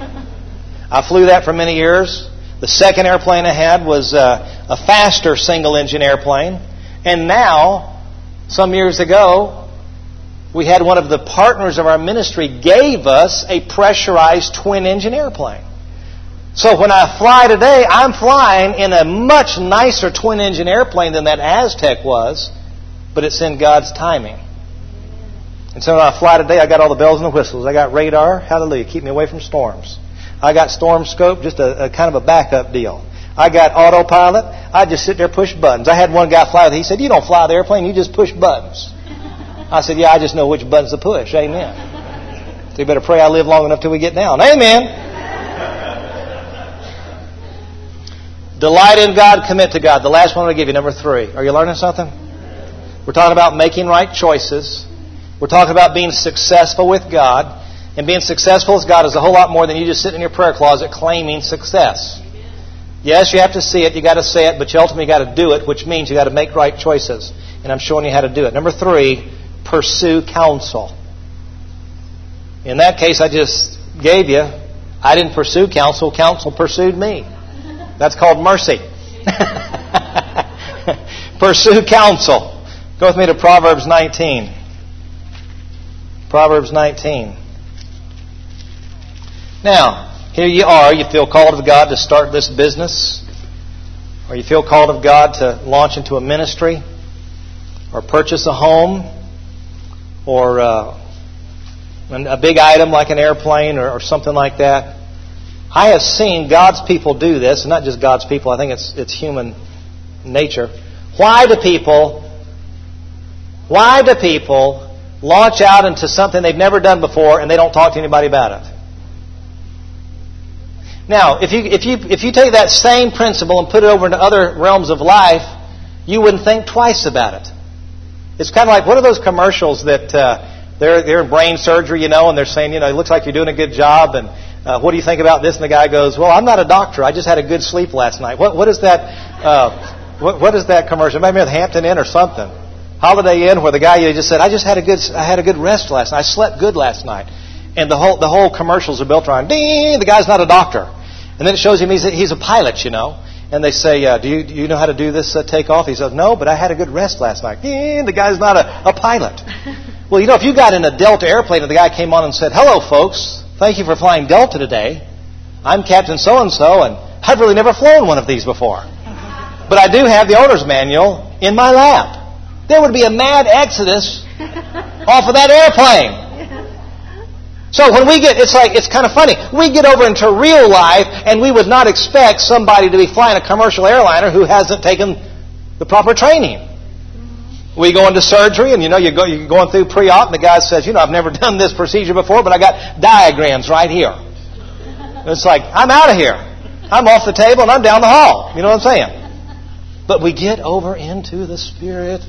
I flew that for many years. The second airplane I had was uh, a faster single-engine airplane. And now, some years ago, we had one of the partners of our ministry gave us a pressurized twin-engine airplane. So when I fly today, I'm flying in a much nicer twin-engine airplane than that Aztec was, but it's in God's timing. And so when I fly today, I got all the bells and the whistles. I got radar, hallelujah, keep me away from storms. I got storm scope, just a, a kind of a backup deal. I got autopilot. I just sit there push buttons. I had one guy fly with it. He said, you don't fly the airplane, you just push buttons. I said, yeah, I just know which buttons to push. Amen. So you better pray I live long enough till we get down. Amen. Delight in God, commit to God. The last one I'm going to give you, number three. Are you learning something? We're talking about making right choices. We're talking about being successful with God. And being successful with God is a whole lot more than you just sitting in your prayer closet claiming success. Yes, you have to see it, you got to say it, but you ultimately got to do it, which means you got to make right choices. And I'm showing you how to do it. Number three, pursue counsel. In that case I just gave you, I didn't pursue counsel, counsel pursued me. That's called mercy. Pursue counsel. Go with me to Proverbs nineteen. Proverbs nineteen. Now, here you are. You feel called of God to start this business. Or you feel called of God to launch into a ministry. Or purchase a home. Or uh, a big item like an airplane or, or something like that. I have seen God's people do this. And not just God's people. I think it's it's human nature. Why do people... Why do people launch out into something they've never done before and they don't talk to anybody about it? Now, if you if you if you take that same principle and put it over into other realms of life, you wouldn't think twice about it. It's kind of like, what are those commercials that uh, they're they're in brain surgery, you know, and they're saying, you know, it looks like you're doing a good job, and uh, what do you think about this? And the guy goes, well, I'm not a doctor. I just had a good sleep last night. What what is that? Uh, what what is that commercial? Maybe with Hampton Inn or something. Holiday Inn, where the guy you just said, I just had a good, I had a good rest last night. I slept good last night, and the whole the whole commercials are built around, ding, the guy's not a doctor, and then it shows him he's a, he's a pilot, you know, and they say, uh, do you do you know how to do this uh, takeoff? He says, no, but I had a good rest last night. Ding, the guy's not a, a pilot. Well, you know, if you got in a Delta airplane and the guy came on and said, hello, folks, thank you for flying Delta today. I'm Captain so and so, and I've really never flown one of these before, but I do have the owner's manual in my lap. There would be a mad exodus off of that airplane. So when we get, it's like, it's kind of funny. We get over into real life and we would not expect somebody to be flying a commercial airliner who hasn't taken the proper training. We go into surgery and you know, you go, you're going through pre-op and the guy says, you know, I've never done this procedure before, but I got diagrams right here. And it's like, I'm out of here. I'm off the table and I'm down the hall. You know what I'm saying? But we get over into the Spirit.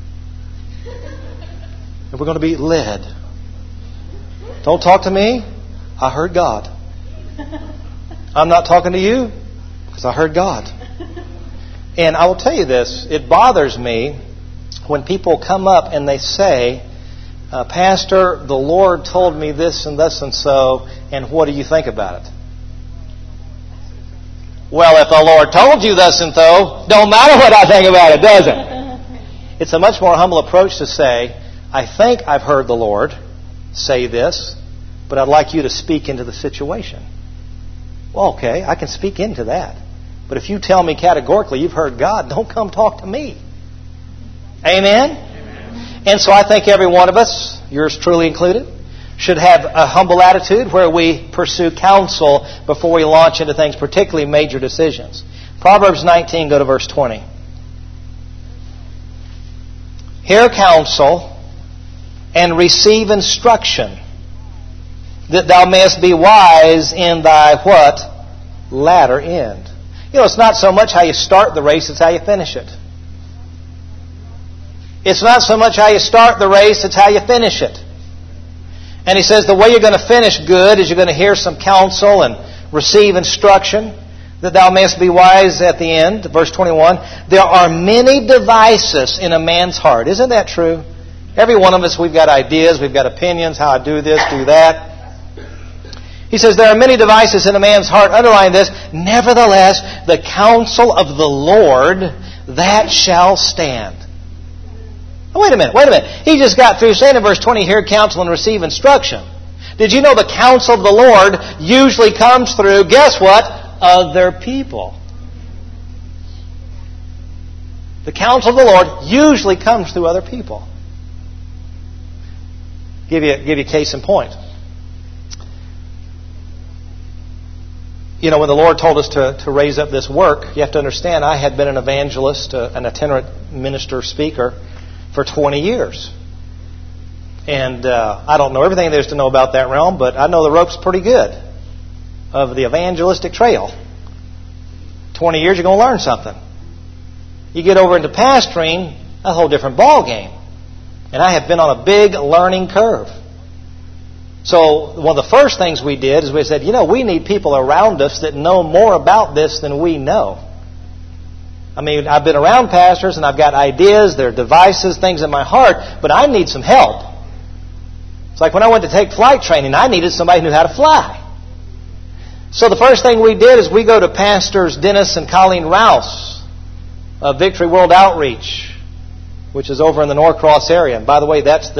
And we're going to be led. Don't talk to me. I heard God. I'm not talking to you because I heard God. And I will tell you this. It bothers me when people come up and they say, uh, Pastor, the Lord told me this and this and so, and what do you think about it? Well, if the Lord told you thus and so, don't matter what I think about it, does it? It's a much more humble approach to say, I think I've heard the Lord say this, but I'd like you to speak into the situation. Well, okay, I can speak into that. But if you tell me categorically you've heard God, don't come talk to me. Amen? Amen. And so I think every one of us, yours truly included, should have a humble attitude where we pursue counsel before we launch into things, particularly major decisions. Proverbs nineteen, go to verse twenty. Hear counsel and receive instruction, that thou mayest be wise in thy what? Latter end. You know, it's not so much how you start the race, it's how you finish it. It's not so much how you start the race, it's how you finish it. And he says the way you're going to finish good is you're going to hear some counsel and receive instruction, that thou mayest be wise at the end. Verse twenty-one, there are many devices in a man's heart. Isn't that true? Every one of us, we've got ideas, we've got opinions, how I do this, do that. He says, there are many devices in a man's heart. Underline this, nevertheless, the counsel of the Lord, that shall stand. Oh, wait a minute, wait a minute. He just got through saying in verse twenty, hear counsel and receive instruction. Did you know the counsel of the Lord usually comes through, guess what? Other people. The counsel of the Lord usually comes through other people. Give you, give you a case in point. You know, when the Lord told us to, to raise up this work, you have to understand, I had been an evangelist, uh, an itinerant minister, speaker, for twenty years. And uh, I don't know everything there is to know about that realm, but I know the ropes pretty good of the evangelistic trail. twenty years, you're going to learn something. You get over into pastoring, a whole different ball game. And I have been on a big learning curve. So one of the first things we did is we said, you know, we need people around us that know more about this than we know. I mean, I've been around pastors and I've got ideas, there are devices, things in my heart, but I need some help. It's like when I went to take flight training, I needed somebody who knew how to fly. So the first thing we did is we go to Pastors Dennis and Colleen Rouse of Victory World Outreach, which is over in the Norcross area. And by the way, that's the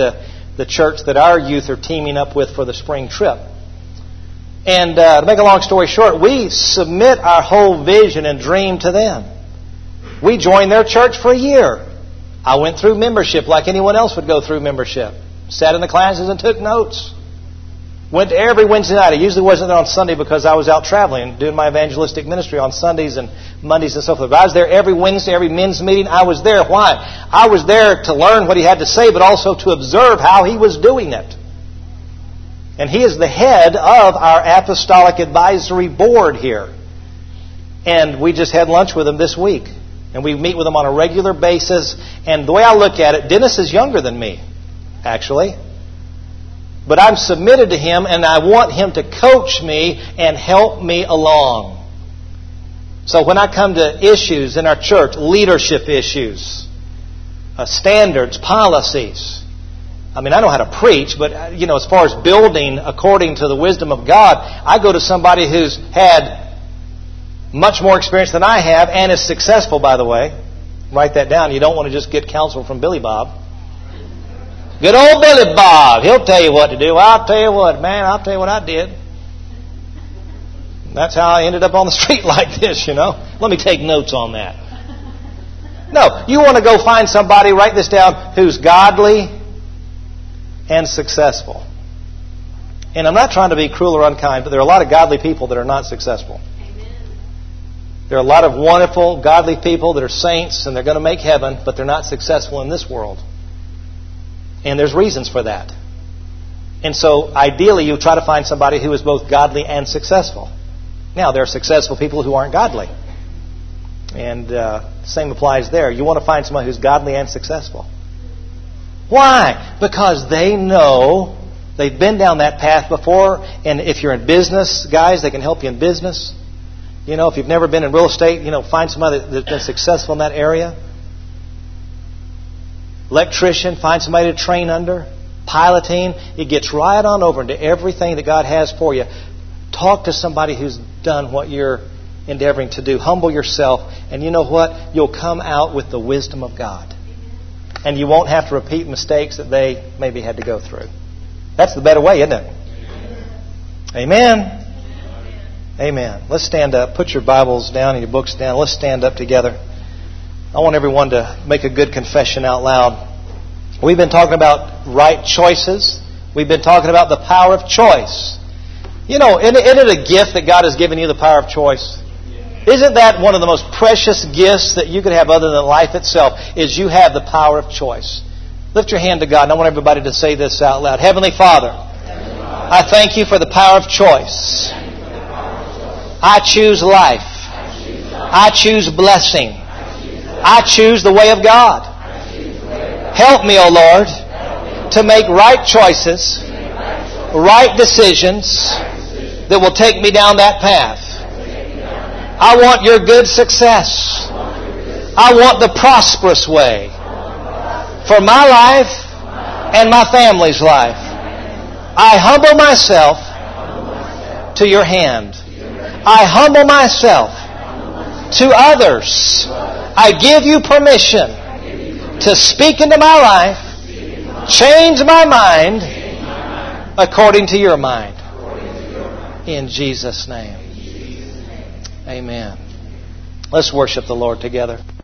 the church that our youth are teaming up with for the spring trip. And uh, to make a long story short, we submit our whole vision and dream to them. We joined their church for a year. I went through membership like anyone else would go through membership. Sat in the classes and took notes. Went to every Wednesday night. I usually wasn't there on Sunday because I was out traveling, doing my evangelistic ministry on Sundays and Mondays and so forth. But I was there every Wednesday, every men's meeting. I was there. Why? I was there to learn what he had to say, but also to observe how he was doing it. And he is the head of our Apostolic Advisory Board here. And we just had lunch with him this week. And we meet with him on a regular basis. And the way I look at it, Dennis is younger than me, actually. But I'm submitted to him, and I want him to coach me and help me along. So when I come to issues in our church, leadership issues, uh, standards, policies, I mean, I know how to preach, but, you know, as far as building according to the wisdom of God, I go to somebody who's had much more experience than I have and is successful, by the way. Write that down. You don't want to just get counsel from Billy Bob. Good old Billy Bob. He'll tell you what to do. I'll tell you what, man, I'll tell you what I did. That's how I ended up on the street like this, you know. Let me take notes on that. No, you want to go find somebody, write this down, who's godly and successful. And I'm not trying to be cruel or unkind, but there are a lot of godly people that are not successful. There are a lot of wonderful, godly people that are saints and they're going to make heaven, but they're not successful in this world. And there's reasons for that. And so, ideally, you try to find somebody who is both godly and successful. Now, there are successful people who aren't godly. And uh, the same applies there. You want to find somebody who's godly and successful. Why? Because they know, they've been down that path before. And if you're in business, guys, they can help you in business. You know, if you've never been in real estate, you know, find somebody that's been successful in that area. Electrician, find somebody to train under. Piloting, it gets right on over into everything that God has for you. Talk to somebody who's done what you're endeavoring to do. Humble yourself, and you know what? You'll come out with the wisdom of God. And you won't have to repeat mistakes that they maybe had to go through. That's the better way, isn't it? Amen. Amen. Let's stand up. Put your Bibles down and your books down. Let's stand up together. I want everyone to make a good confession out loud. We've been talking about right choices. We've been talking about the power of choice. You know, isn't it a gift that God has given you, the power of choice? Isn't that one of the most precious gifts that you could have other than life itself, is you have the power of choice? Lift your hand to God, and I want everybody to say this out loud. Heavenly Father, I thank you for the power of choice. I choose life. I choose blessing. I choose the way of God. Help me, O Lord, to make right choices, right decisions that will take me down that path. I want your good success. I want the prosperous way for my life and my family's life. I humble myself to your hand. I humble myself to others. I give you permission to speak into my life, change my mind according to your mind. In Jesus' name. Amen. Let's worship the Lord together.